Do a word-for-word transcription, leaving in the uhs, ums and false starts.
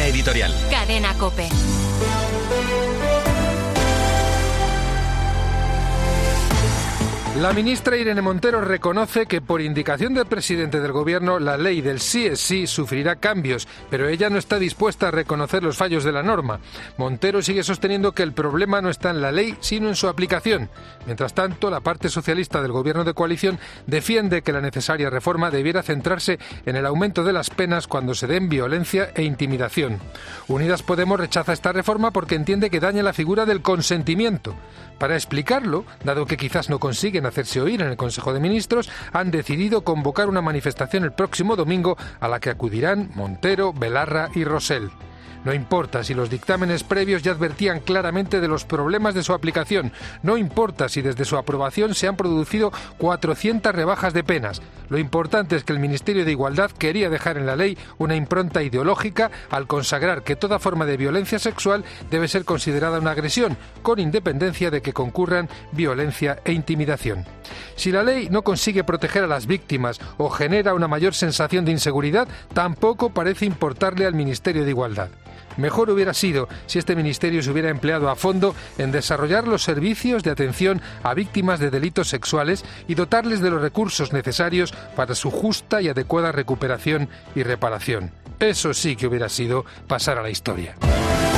editorial. Cadena COPE. La ministra Irene Montero reconoce que por indicación del presidente del gobierno la ley del sí es sí sufrirá cambios, pero ella no está dispuesta a reconocer los fallos de la norma. Montero sigue sosteniendo que el problema no está en la ley, sino en su aplicación. Mientras tanto, la parte socialista del gobierno de coalición defiende que la necesaria reforma debiera centrarse en el aumento de las penas cuando se den violencia e intimidación. Unidas Podemos rechaza esta reforma porque entiende que daña la figura del consentimiento. Para explicarlo, dado que quizás no consiguen hacerse oír en el Consejo de Ministros, han decidido convocar una manifestación el próximo domingo a la que acudirán Montero, Belarra y Rosell. No importa si los dictámenes previos ya advertían claramente de los problemas de su aplicación. No importa si desde su aprobación se han producido cuatrocientas rebajas de penas. Lo importante es que el Ministerio de Igualdad quería dejar en la ley una impronta ideológica al consagrar que toda forma de violencia sexual debe ser considerada una agresión, con independencia de que concurran violencia e intimidación. Si la ley no consigue proteger a las víctimas o genera una mayor sensación de inseguridad, tampoco parece importarle al Ministerio de Igualdad. Mejor hubiera sido si este ministerio se hubiera empleado a fondo en desarrollar los servicios de atención a víctimas de delitos sexuales y dotarles de los recursos necesarios para su justa y adecuada recuperación y reparación. Eso sí que hubiera sido pasar a la historia.